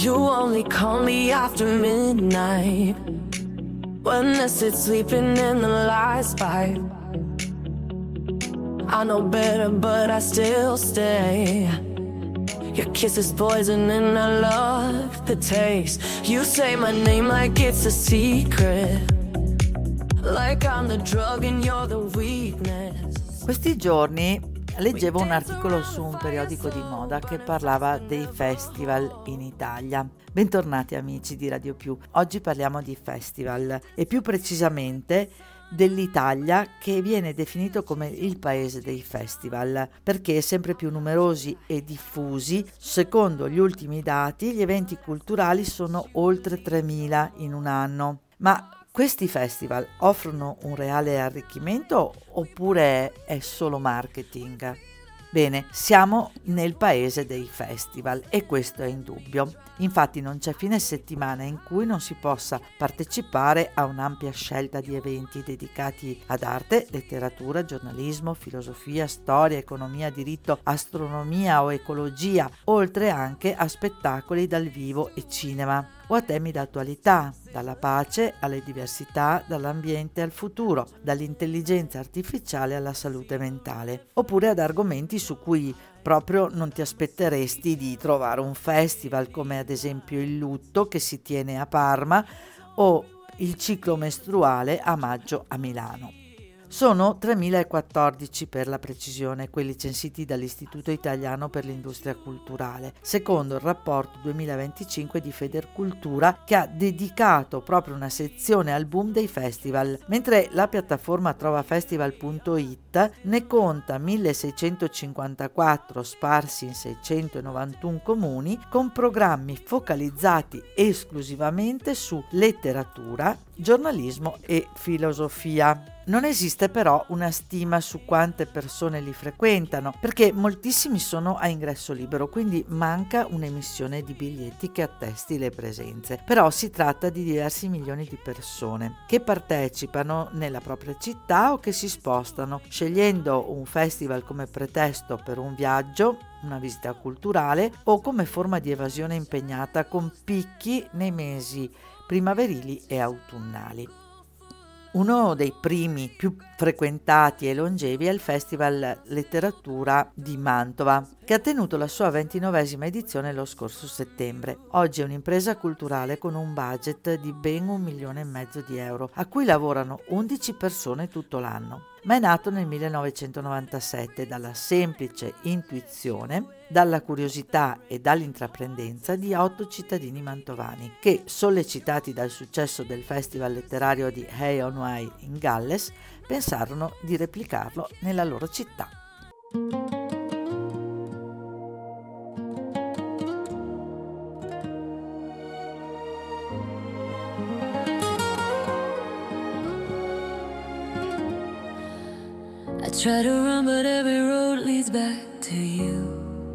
You only call me after midnight, when I sit sleeping in the lights by. I know better, but I still stay. Your kiss is poison and I love the taste. You say my name like it's a secret, like I'm the drug and you're the weakness. Questi giorni leggevo un articolo su un periodico di moda che parlava dei festival in Italia. Bentornati amici di Radio Più. Oggi parliamo di festival e più precisamente dell'Italia, che viene definito come il paese dei festival perché sempre più numerosi e diffusi. Secondo gli ultimi dati, gli eventi culturali sono oltre 3.000 in un anno. Ma questi festival offrono un reale arricchimento oppure è solo marketing? Bene, siamo nel paese dei festival e questo è indubbio. Infatti non c'è fine settimana in cui non si possa partecipare a un'ampia scelta di eventi dedicati ad arte, letteratura, giornalismo, filosofia, storia, economia, diritto, astronomia o ecologia, oltre anche a spettacoli dal vivo e cinema, o a temi d'attualità, dalla pace alle diversità, dall'ambiente al futuro, dall'intelligenza artificiale alla salute mentale, oppure ad argomenti su cui proprio non ti aspetteresti di trovare un festival, come ad esempio il lutto che si tiene a Parma o il ciclo mestruale a maggio a Milano. Sono 3.014 per la precisione quelli censiti dall'Istituto Italiano per l'Industria Culturale, secondo il rapporto 2025 di Federcultura, che ha dedicato proprio una sezione al boom dei festival, mentre la piattaforma trovafestival.it ne conta 1.654 sparsi in 691 comuni, con programmi focalizzati esclusivamente su letteratura, giornalismo e filosofia. Non esiste però una stima su quante persone li frequentano, perché moltissimi sono a ingresso libero, quindi manca un'emissione di biglietti che attesti le presenze. Però si tratta di diversi milioni di persone che partecipano nella propria città o che si spostano, scegliendo un festival come pretesto per un viaggio, una visita culturale o come forma di evasione impegnata, con picchi nei mesi primaverili e autunnali. Uno dei primi più frequentati e longevi è il Festival Letteratura di Mantova, che ha tenuto la sua 29esima edizione lo scorso settembre. Oggi è un'impresa culturale con un budget di ben 1,5 milioni di euro, a cui lavorano 11 persone tutto l'anno. Ma è nato nel 1997 dalla semplice intuizione, dalla curiosità e dall'intraprendenza di 8 cittadini mantovani che, sollecitati dal successo del festival letterario di Hay on Wye in Galles, pensarono di replicarlo nella loro città. I try to run, but every road leads back to you.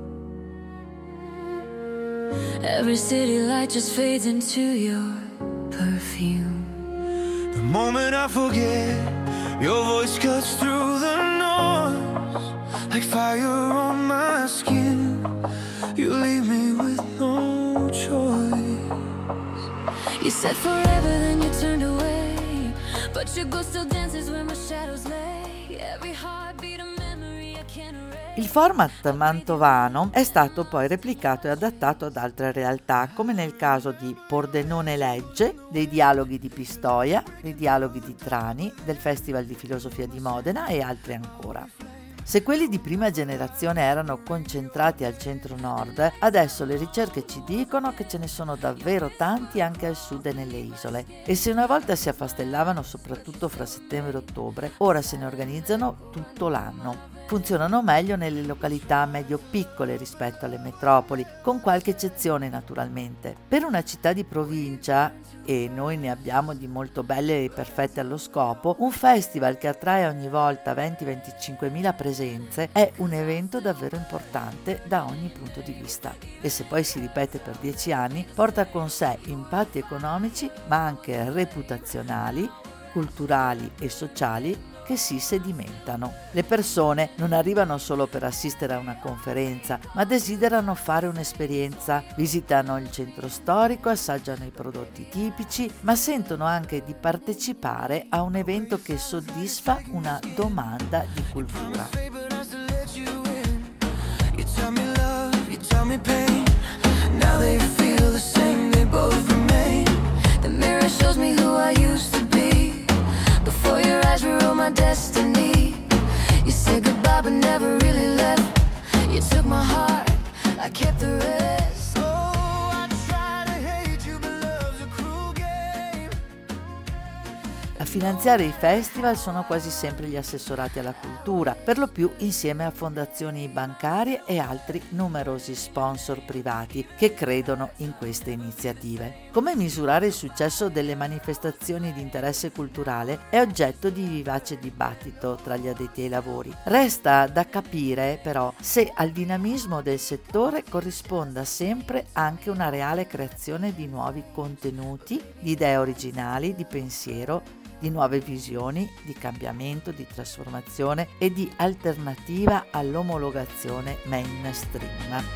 Every city light just fades into your perfume. The moment I forget, your voice cuts through the noise like fire on my skin. You leave me with no choice. You said forever, then you turned away, but your ghost still dances where my shadows lay. Every heartbeat a memory I can't erase. Il format mantovano è stato poi replicato e adattato ad altre realtà, come nel caso di Pordenone Legge, dei Dialoghi di Pistoia, dei Dialoghi di Trani, del Festival di Filosofia di Modena e altri ancora. Se quelli di prima generazione erano concentrati al centro-nord, adesso le ricerche ci dicono che ce ne sono davvero tanti anche al sud e nelle isole. E se una volta si affastellavano soprattutto fra settembre e ottobre, ora se ne organizzano tutto l'anno. Funzionano meglio nelle località medio-piccole rispetto alle metropoli, con qualche eccezione naturalmente. Per una città di provincia, e noi ne abbiamo di molto belle e perfette allo scopo, un festival che attrae ogni volta 20-25 mila presenze è un evento davvero importante da ogni punto di vista. E se poi si ripete per 10 anni, porta con sé impatti economici ma anche reputazionali, culturali e sociali che si sedimentano. Le persone non arrivano solo per assistere a una conferenza, ma desiderano fare un'esperienza. Visitano il centro storico, assaggiano i prodotti tipici, ma sentono anche di partecipare a un evento che soddisfa una domanda di cultura. A finanziare i festival sono quasi sempre gli assessorati alla cultura, per lo più insieme a fondazioni bancarie e altri numerosi sponsor privati che credono in queste iniziative. Come misurare il successo delle manifestazioni di interesse culturale è oggetto di vivace dibattito tra gli addetti ai lavori. Resta da capire però se al dinamismo del settore corrisponda sempre anche una reale creazione di nuovi contenuti, di idee originali, di pensiero, di nuove visioni, di cambiamento, di trasformazione e di alternativa all'omologazione mainstream.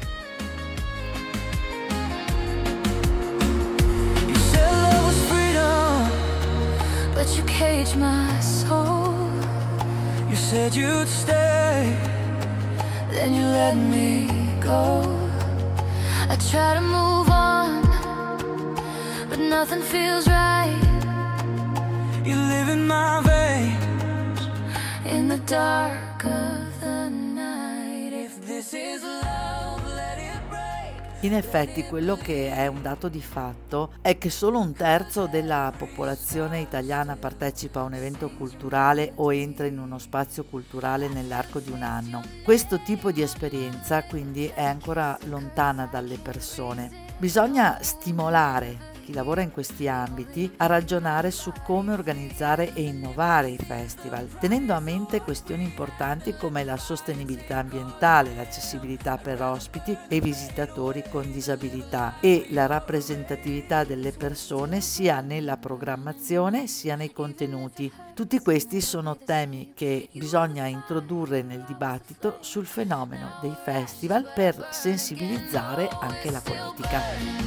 You said love was freedom, but you caged my soul. You said you'd stay, then you let me go. I try to move on, but nothing feels right. You live in my veins, in the dark of the night. If this is love, let it break. In effetti quello che è un dato di fatto è che solo un terzo della popolazione italiana partecipa a un evento culturale o entra in uno spazio culturale nell'arco di un anno. Questo tipo di esperienza quindi è ancora lontana dalle persone. Bisogna stimolare chi lavora in questi ambiti a ragionare su come organizzare e innovare i festival, tenendo a mente questioni importanti come la sostenibilità ambientale, l'accessibilità per ospiti e visitatori con disabilità e la rappresentatività delle persone sia nella programmazione sia nei contenuti. Tutti questi sono temi che bisogna introdurre nel dibattito sul fenomeno dei festival per sensibilizzare anche la politica.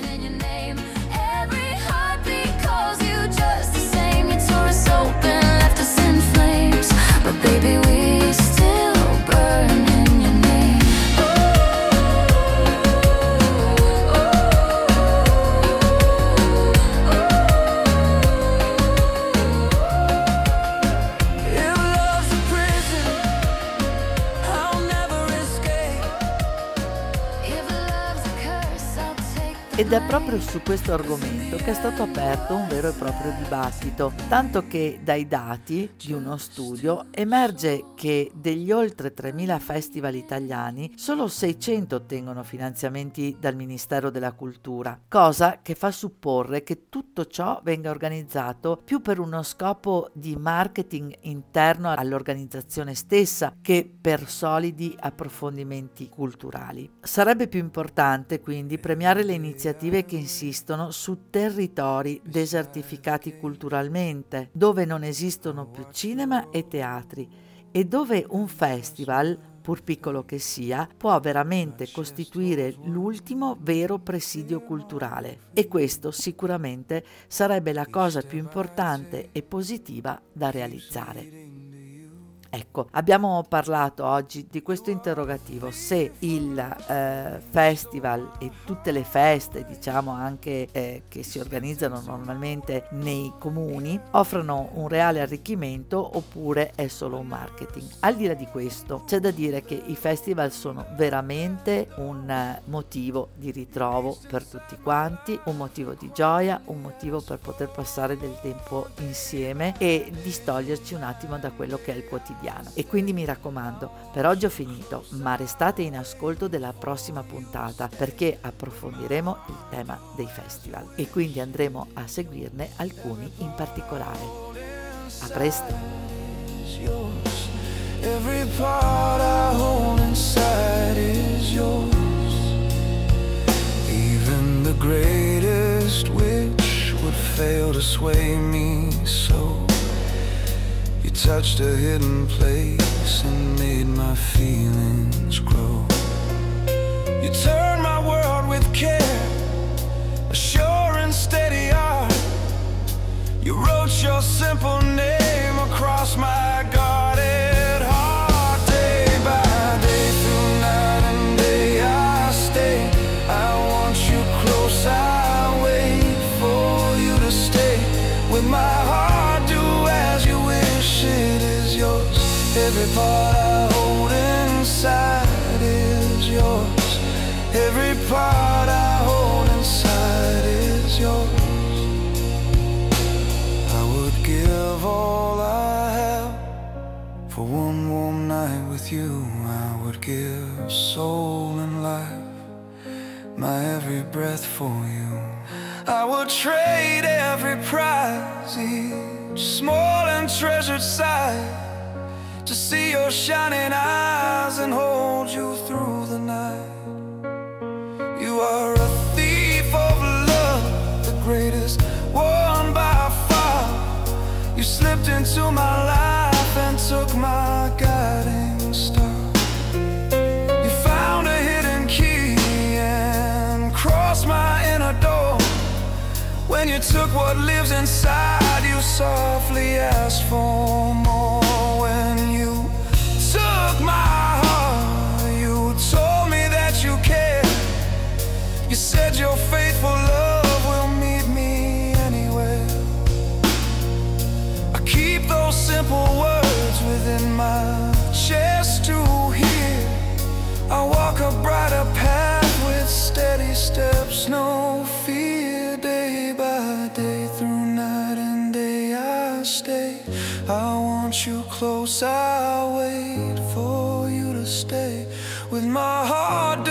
Open, left us in flames, but baby we still burn in your name. If love's a prison, I'll never escape. If love's a curse, I'll take the Ed è proprio su questo argomento che è stato aperto un vero e proprio dibattito, tanto che dai dati di uno studio emerge che degli oltre 3.000 festival italiani solo 600 ottengono finanziamenti dal Ministero della Cultura, cosa che fa supporre che tutto ciò venga organizzato più per uno scopo di marketing interno all'organizzazione stessa che per solidi approfondimenti culturali. Sarebbe più importante quindi premiare le iniziative che insistono su territori desertificati culturalmente, dove non esistono più cinema e teatri e dove un festival, pur piccolo che sia, può veramente costituire l'ultimo vero presidio culturale. E questo sicuramente sarebbe la cosa più importante e positiva da realizzare. Ecco, abbiamo parlato oggi di questo interrogativo, se il festival e tutte le feste, diciamo anche che si organizzano normalmente nei comuni, offrono un reale arricchimento oppure è solo un marketing. Al di là di questo, c'è da dire che i festival sono veramente un motivo di ritrovo per tutti quanti, un motivo di gioia, un motivo per poter passare del tempo insieme e distoglierci un attimo da quello che è il quotidiano. E quindi mi raccomando, per oggi ho finito, ma restate in ascolto della prossima puntata perché approfondiremo il tema dei festival e quindi andremo a seguirne alcuni in particolare. A presto! Every part I hold inside is yours. Even the greatest wish would fail to sway me so. You touched a hidden place and made my feelings grow. You turned my world with care, a sure and steady art. You wrote your simple name across my guarded heart. Day by day, through night and day, I stay. I want you close, I wait for you to stay. With my heart, do as you wish, it is yours. Every part I hold inside is yours. Every part I hold inside is yours. I would give all I have for one warm night with you. I would give soul and life, my every breath for you. I would trade every prize, each small and treasured sight, to see your shining eyes and hold you through the night. You are a thief of love, the greatest one by far. You slipped into my life and took my guiding star. You found a hidden key and crossed my inner door. When you took what lives inside, you softly asked for more. When you took my heart, you told me that you cared. You said your faithful love will meet me anywhere. I keep those simple words within my chest to hear. I walk a brighter path with steady steps, no fear. Day by day, through night and day, I stay. I want you close, I wait for you to stay. With my heart